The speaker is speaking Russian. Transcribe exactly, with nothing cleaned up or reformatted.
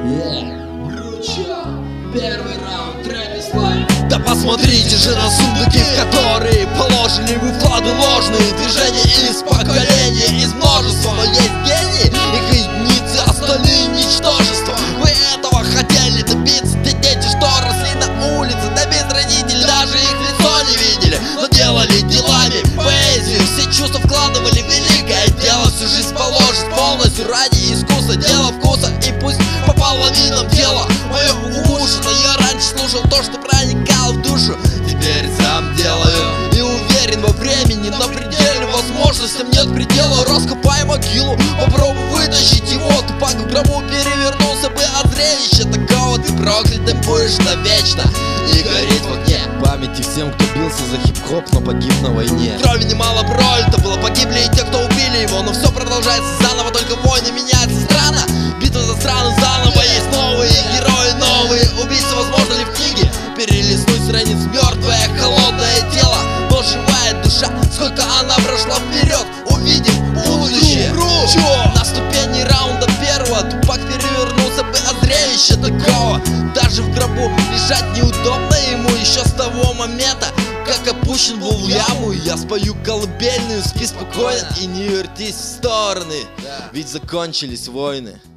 Первый раунд, Трэвис Лайф. Да посмотрите же на сундуки, в которые положили вы вклады ложные. Движения из поколения, из множества. Но есть гении, их единицы, остальные ничтожества. Вы этого хотели добиться, те дети, что росли на улице. Да без родителей даже их лицо не видели, но делали делами поэзию. Все чувства вкладывали в великое дело. Всю жизнь положить полностью ради искусства. Дело вкуса, и пусть по половинам тела мое укушено. Я раньше слушал то, что проникало в душу, теперь сам делаю. И уверен во времени, на пределе возможностям нет предела. Раскопай могилу, попробуй вытащить его. Тупак в гробу перевернулся бы от зрелища такого. Ты проклятым будешь навечно и гореть в огне памяти всем, кто бился за хип-хоп, но погиб на войне. Крови немало пролито было, погибли и те, кто убили его. Но все продолжается заново, только войны меняются странно. Битва за страну заново, есть новые герои, новые убийцы. Возможно ли в книге перелистнуть страниц мертвое, холодное тело, но живая душа? Сколько она прошла вперед, увидим будущее. На ступени раунда первого Тупак перевернулся бы от зрелища такого. Даже в гробу лежать неудобно ему еще с того момента, как опущен был в яму. Я спою колыбельную, спи спокойно и не вертись в стороны, ведь закончились войны.